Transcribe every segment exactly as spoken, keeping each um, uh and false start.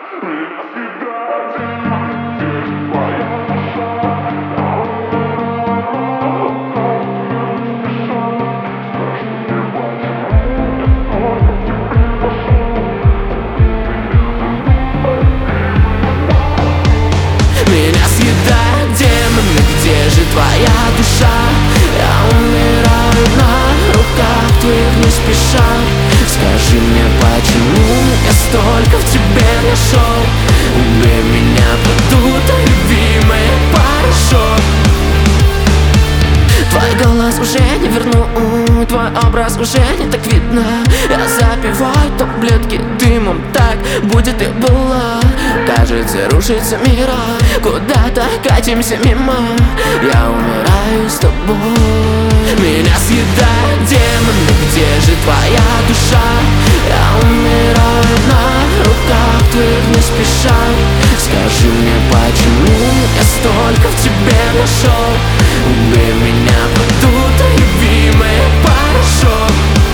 Меня съедает демоны, где же твоя душа? Я умираю на руках твоих не спеша. Скажи мне, почему я столько в тебе нашел? Убей меня, продуто, любимый порошок. Твой голос уже не верну, твой образ уже не так видно. Я запиваю таблетки дымом, так будет и было. Кажется, рушится мира, куда-то катимся мимо. Я умираю с тобой. Меня съедает демоны, где же твоя душа? Я умираю на руках твоих не спеша. Скажи мне, почему я столько в тебе нашел? Убей меня, продуто, любимый порошок.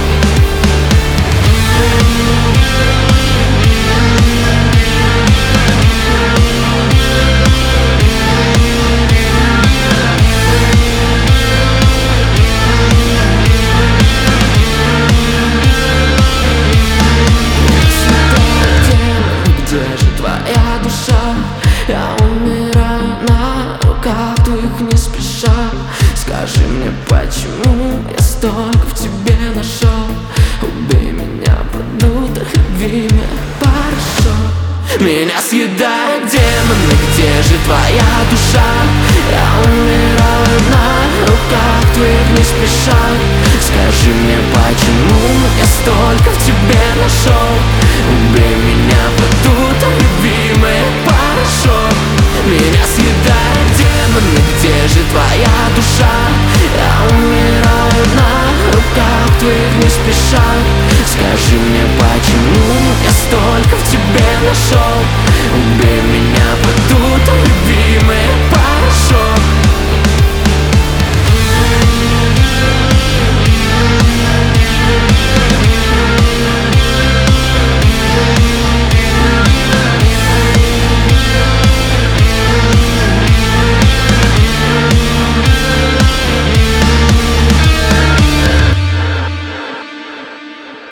Где же твоя душа? Я умираю на руках твоих не спеша. Скажи мне, почему я столько в тебе нашел? Убей меня, продуто, любимый порошок. Меня съедают демоны, где же твоя душа? Я умираю на руках твоих не спеша. Скажи мне, почему я столько в тебе нашел? Убей меня, продуто, любимый порошок. Меня съедают демоны, где же твоя душа? Я умираю на руках твоих не спеша. Скажи мне, почему я столько в тебе нашел?